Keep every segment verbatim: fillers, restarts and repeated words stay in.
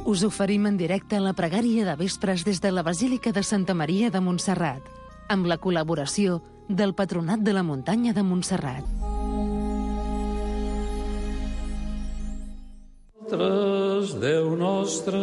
Us oferim en directe la pregària de vespres des de la Basílica de Santa Maria de Montserrat, amb la col·laboració del Patronat de la Muntanya de Montserrat. Déu nostre,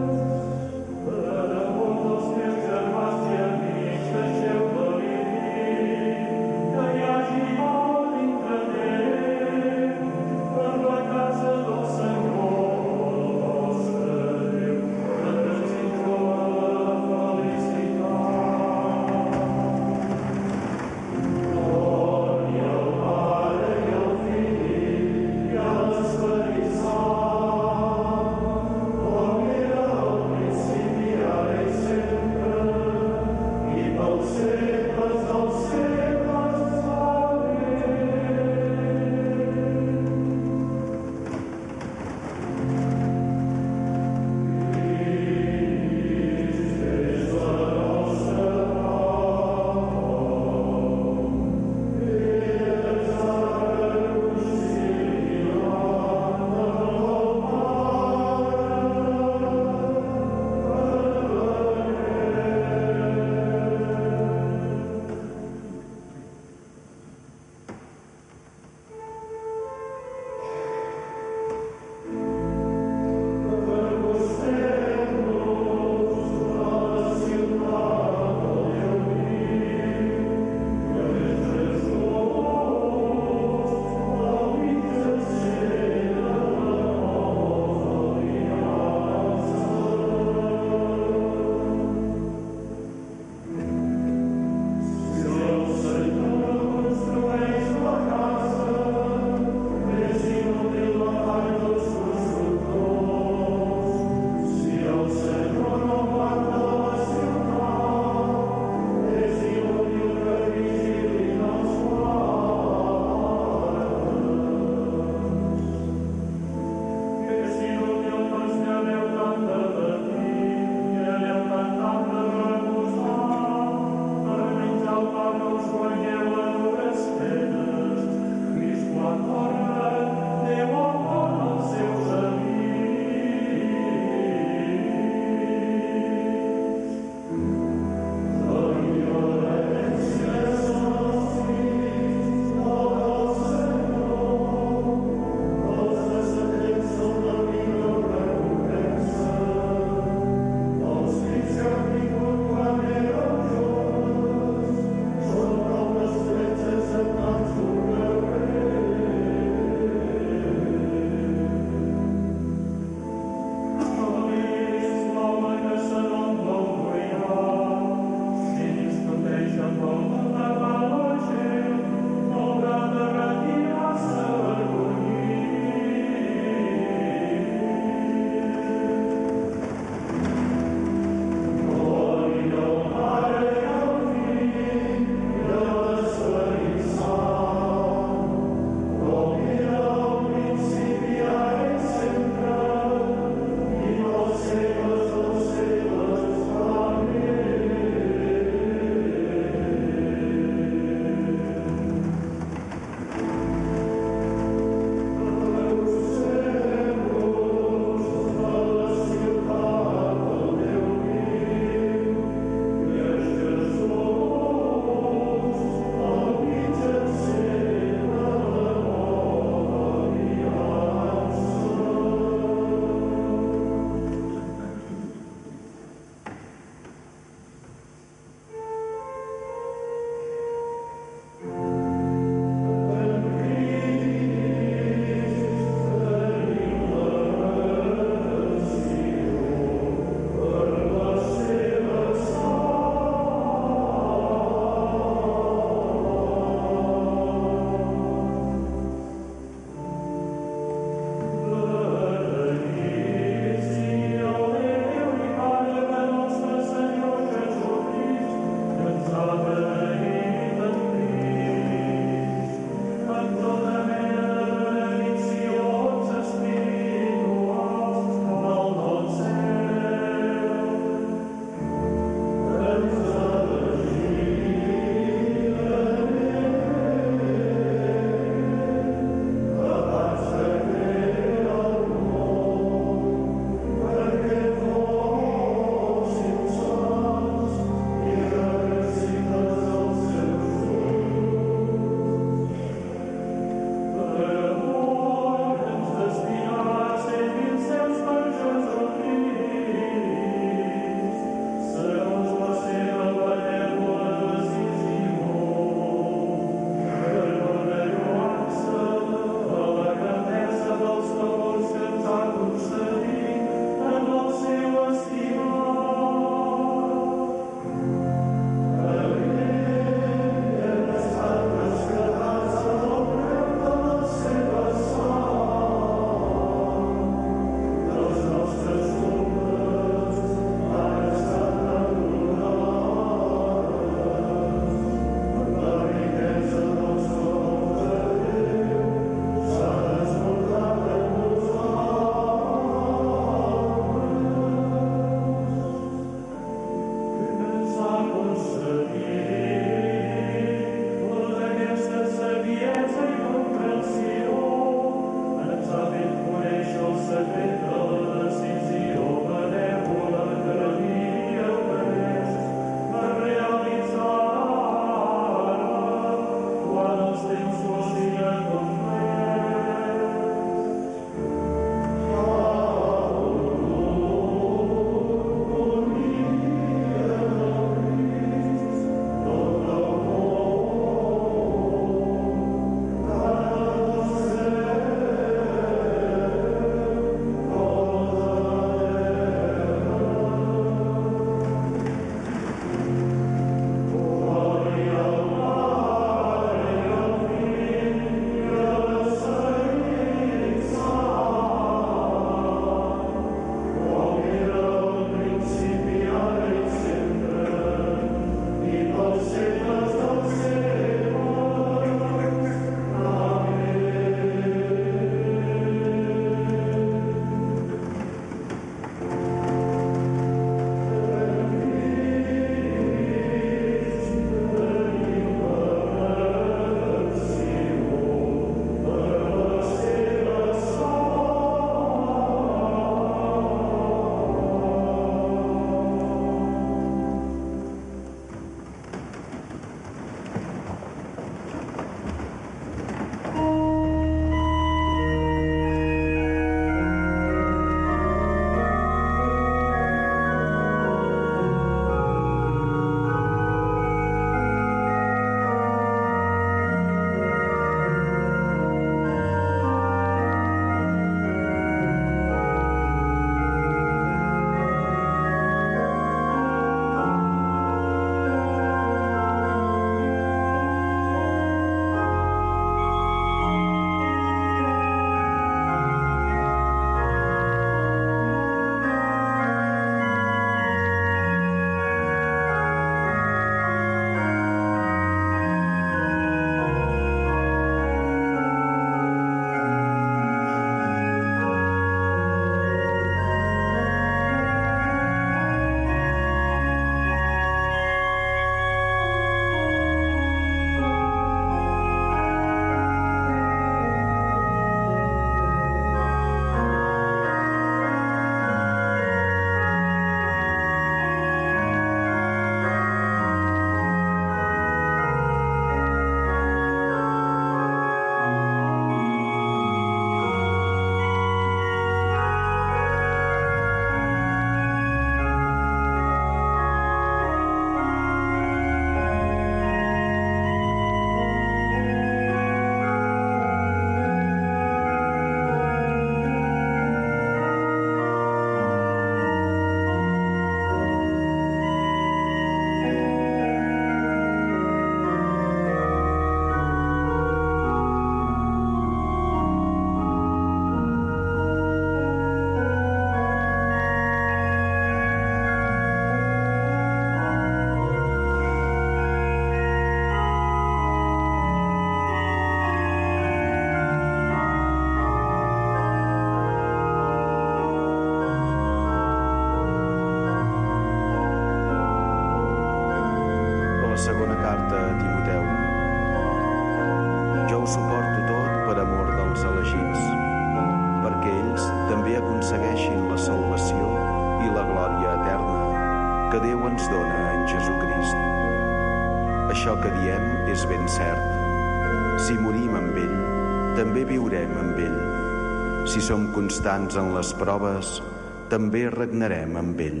segona carta a Timoteu. Jo ho suporto tot per amor dels elegits, perquè ells també aconsegueixin la salvació i la glòria eterna que Déu ens dona en Jesucrist. Això que diem és ben cert. Si morim amb ell, també viurem amb ell. Si som constants en les proves, també regnarem amb ell.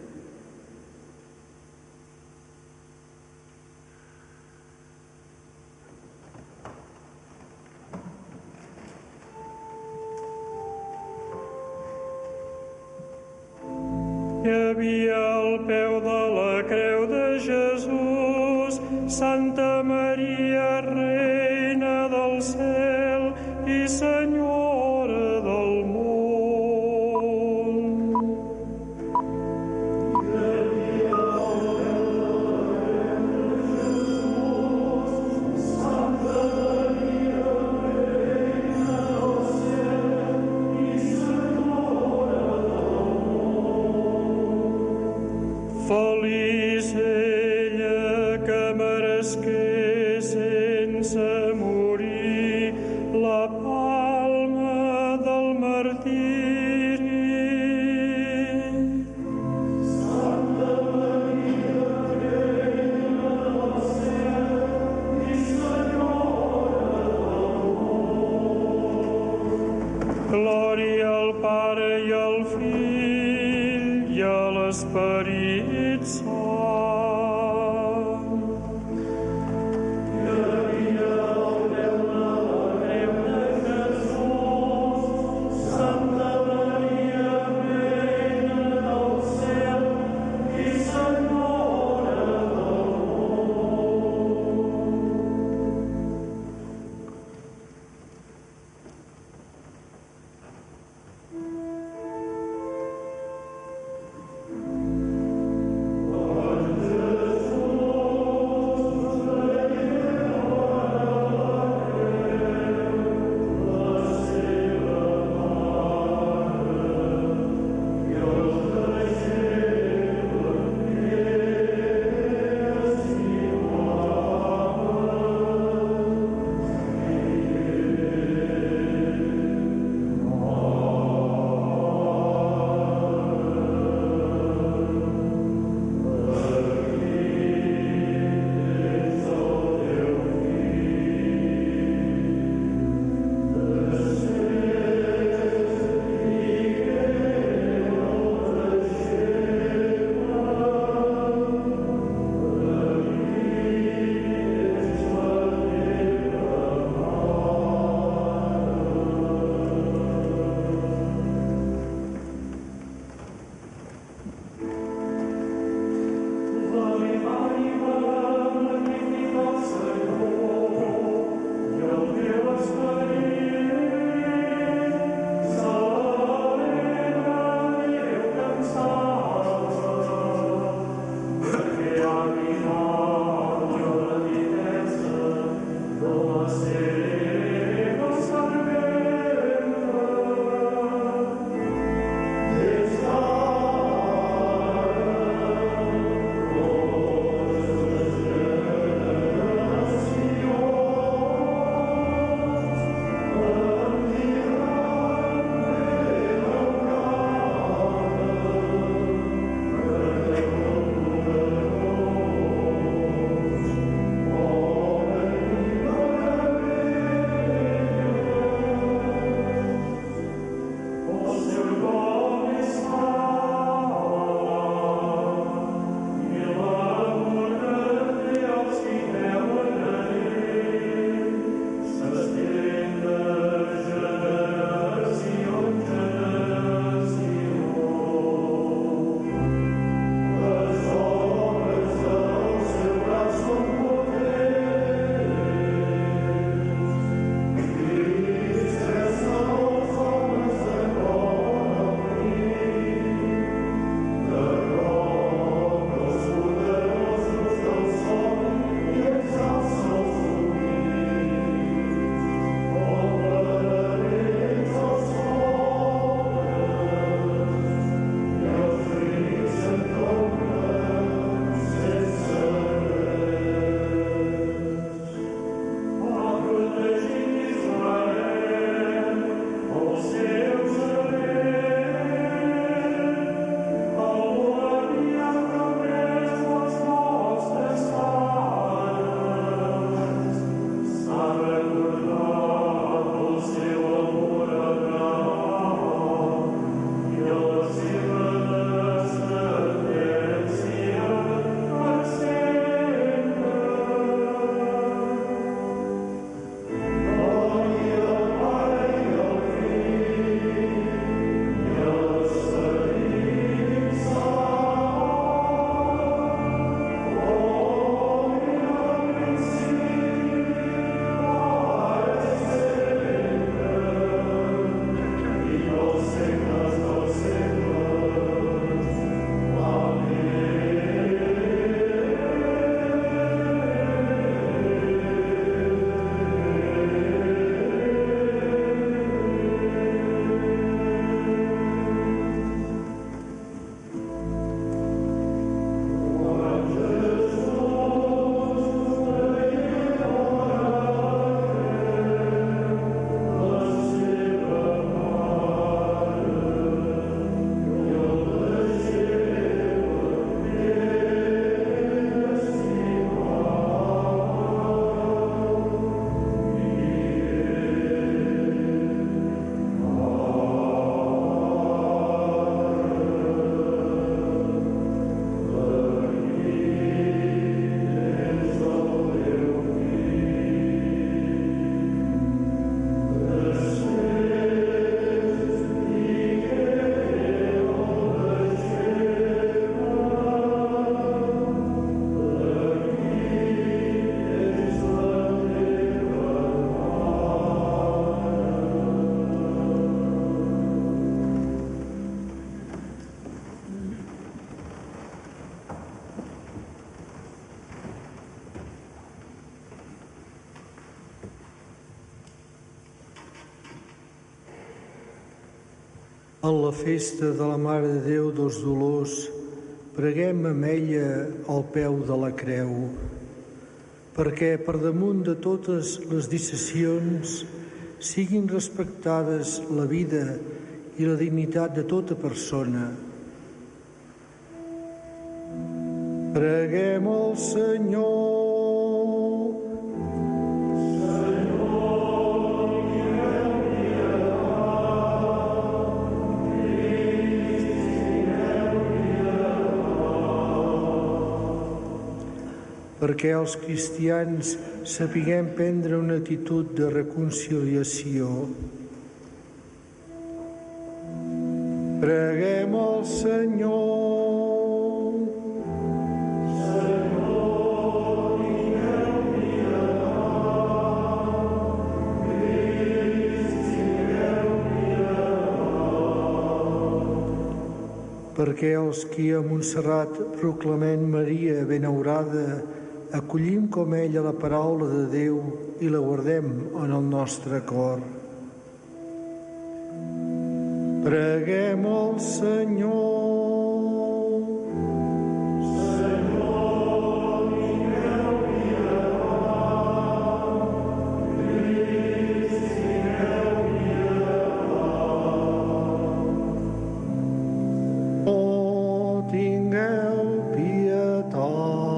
Hi havia al peu de la creu de Jesús Santa Maria, Reina del cel i Senyora del món. Hi havia al peu de la creu de Jesús Santa Maria, Reina del cel i Senyora del món. Feliç ella que meresqué sense morir la palma del martiri. Santa Maria, Reina del cel i Senyora del món. Glòria al Pare i al Fill i a l'Esperit Sant. Lord, En la festa de la Mare de Déu dels Dolors, preguem amb ella al peu de la creu, perquè per damunt de totes les disseccions siguin respectades la vida i la dignitat de tota persona. Preguem al Senyor. Perquè els cristians sapiguem prendre una actitud de reconciliació. Preguem al Senyor. Senyor, vingueu mirar, vingueu mirar. Perquè els qui a Montserrat proclamem Maria benaurada, acollim com ella la paraula de Déu i la guardem en el nostre cor. Preguem al Senyor. Senyor, vingueu mirar, vingueu mirar. Oh, tingueu pietat.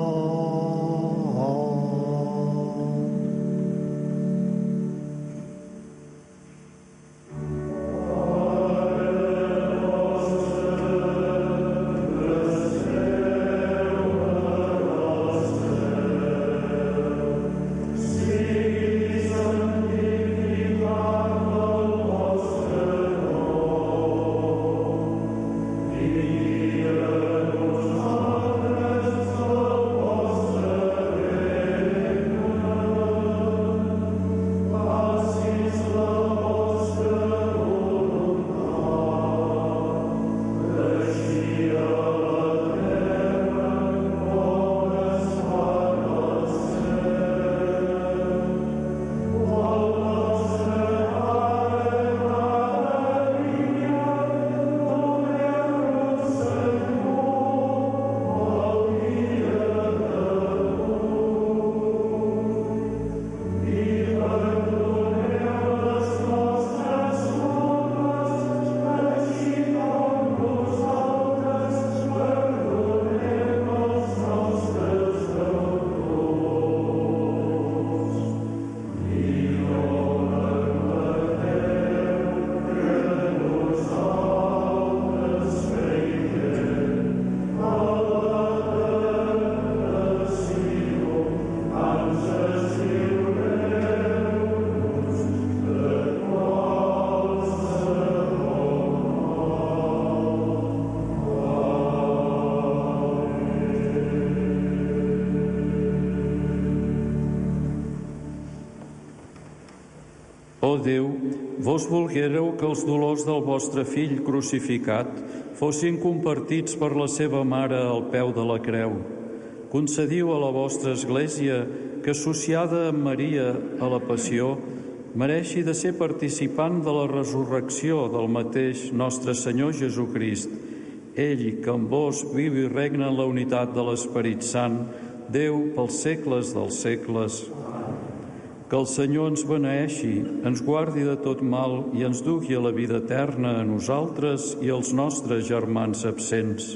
Ó Déu, vos volguéreu que els dolors del vostre fill crucificat fossin compartits per la seva mare al peu de la creu. Concediu a la vostra Església que, associada amb Maria a la Passió, mereixi de ser participant de la resurrecció del mateix nostre Senyor Jesucrist, ell que amb vos viu i regna en la unitat de l'Esperit Sant, Déu pels segles dels segles. Que el Senyor ens beneeixi, ens guardi de tot mal i ens dugui a la vida eterna a nosaltres i als nostres germans absents.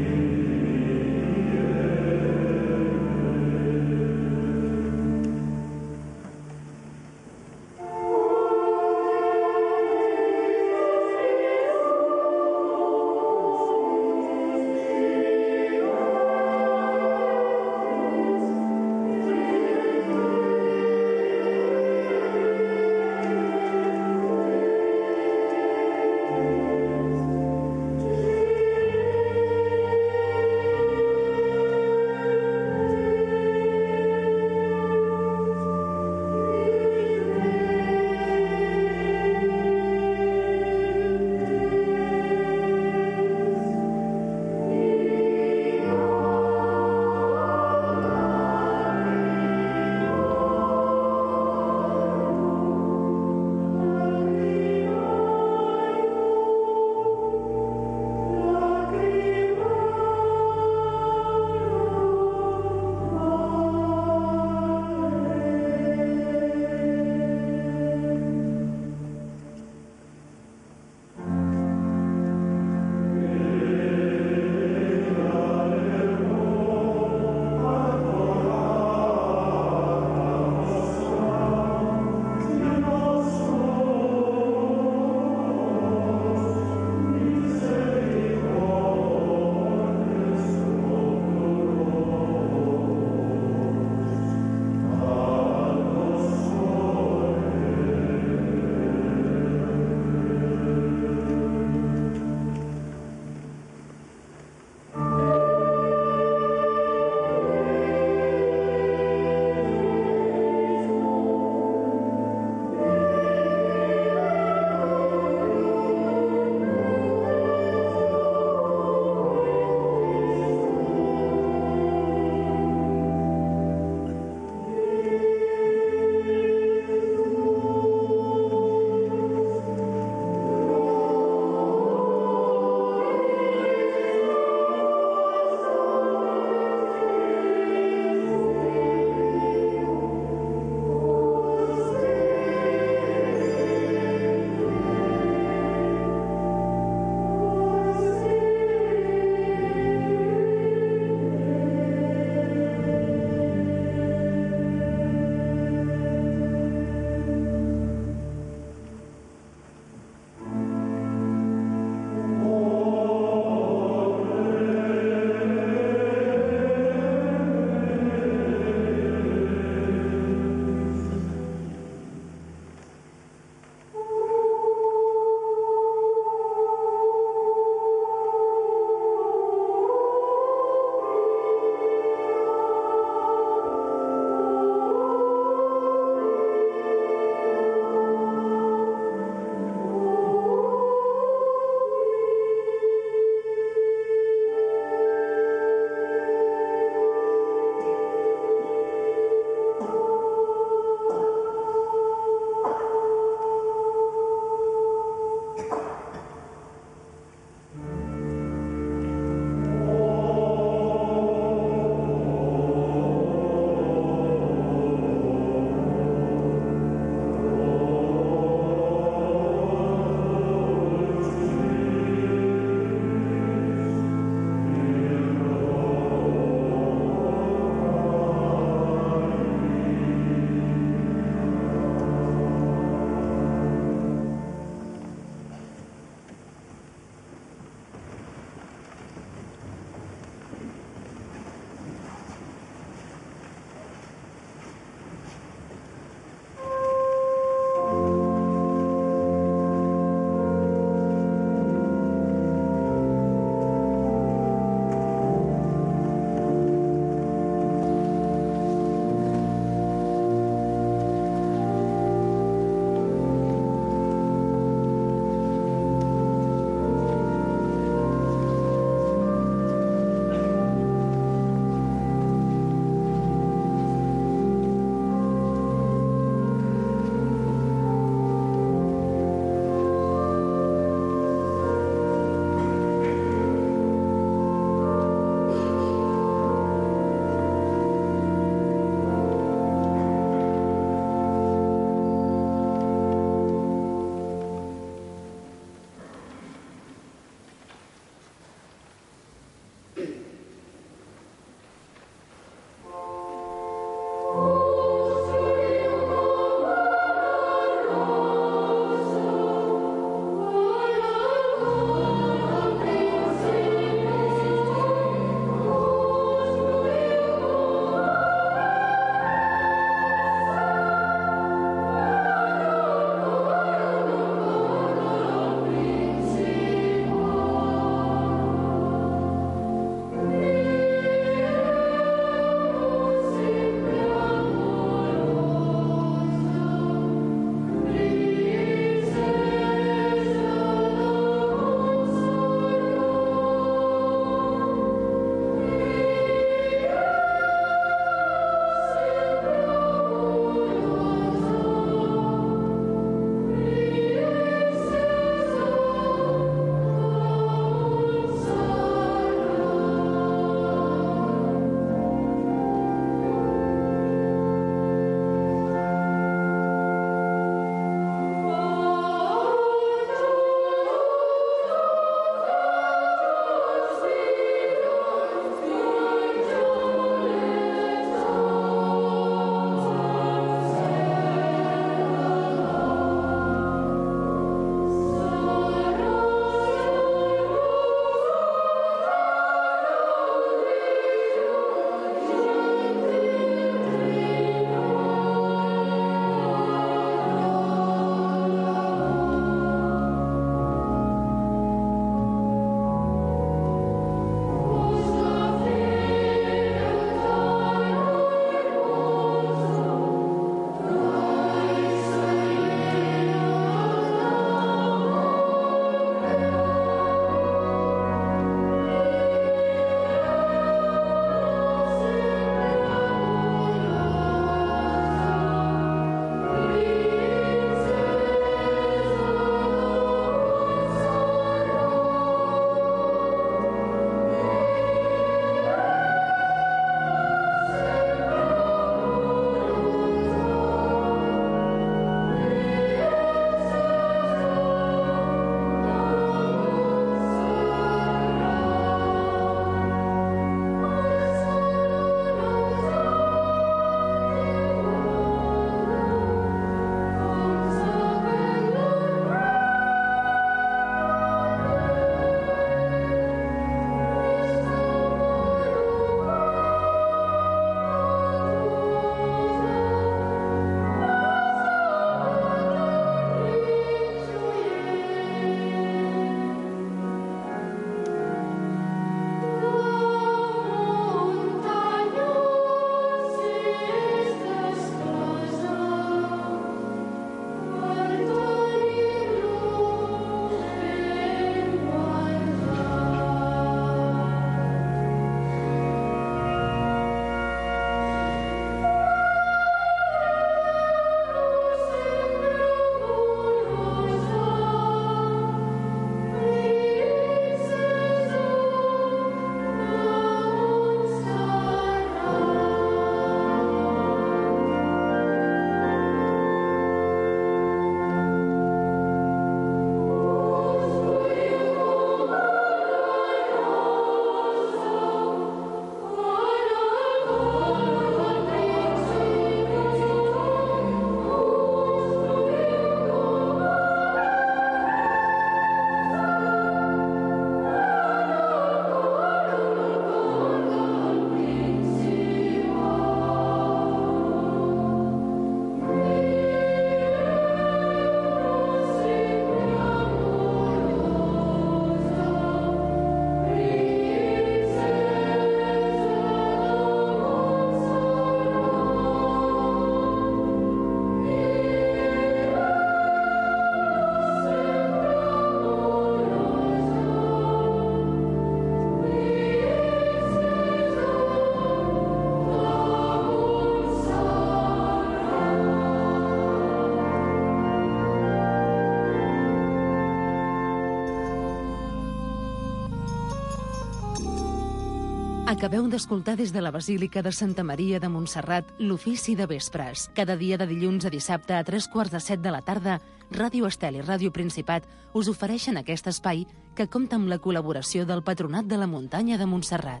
Acabeu d'escoltar des de la Basílica de Santa Maria de Montserrat l'ofici de vespres. Cada dia de dilluns a dissabte a tres quarts de set de la tarda, Ràdio Estel i Ràdio Principat us ofereixen aquest espai que compta amb la col·laboració del Patronat de la Muntanya de Montserrat.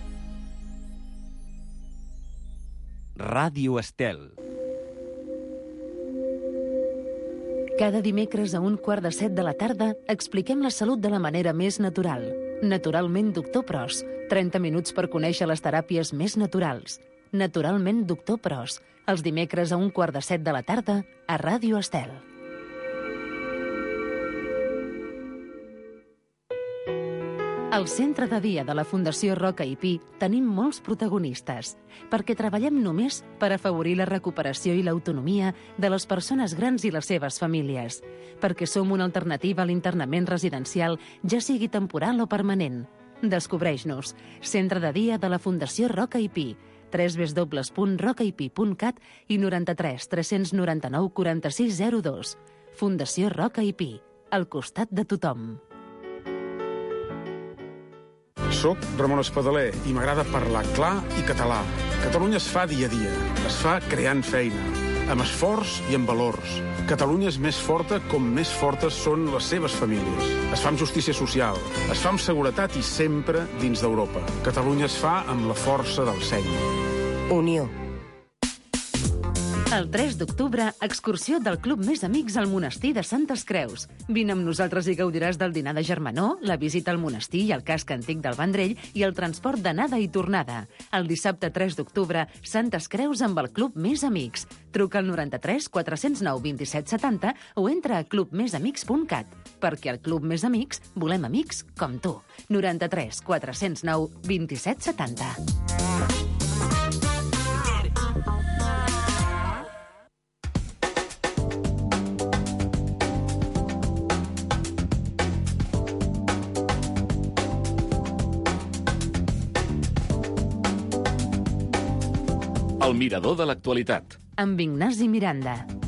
Ràdio Estel. Cada dimecres a un quart de set de la tarda expliquem la salut de la manera més natural. Naturalment, doctor Pros. trenta minuts per conèixer les teràpies més naturals. Naturalment, doctor Pros. Els dimecres a un quart de set de la tarda a Ràdio Estel. Al centre de dia de la Fundació Roca i Pi tenim molts protagonistes, perquè treballem només per afavorir la recuperació i l'autonomia de les persones grans i les seves famílies, perquè som una alternativa a l'internament residencial, ja sigui temporal o permanent. Descobreix-nos. Centre de dia de la Fundació Roca i Pi, w w w punt roca i pi punt cat i noranta-tres tres noranta-nou quaranta-sis zero dos. Fundació Roca i Pi, al costat de tothom. Soc Ramon Espadaler i m'agrada parlar clar i català. Catalunya es fa dia a dia, es fa creant feina, amb esforç i amb valors. Catalunya és més forta com més fortes són les seves famílies. Es fa amb justícia social, es fa amb seguretat i sempre dins d'Europa. Catalunya es fa amb la força del seny. Unió. El tres d'octubre, excursió del Club Més Amics al monestir de Santes Creus. Vine amb nosaltres i gaudiràs del dinar de germanor, la visita al monestir i al casc antic del Vendrell i el transport d'anada i tornada. El dissabte tres d'octubre, Santes Creus amb el Club Més Amics. Truca al noranta-tres quatre zero nou vint-i-set setanta o entra a club més amics punt cat, perquè al Club Més Amics volem amics com tu. noranta-tres quatre zero nou vint-i-set setanta. El mirador de l'actualitat. Amb Ignasi Miranda.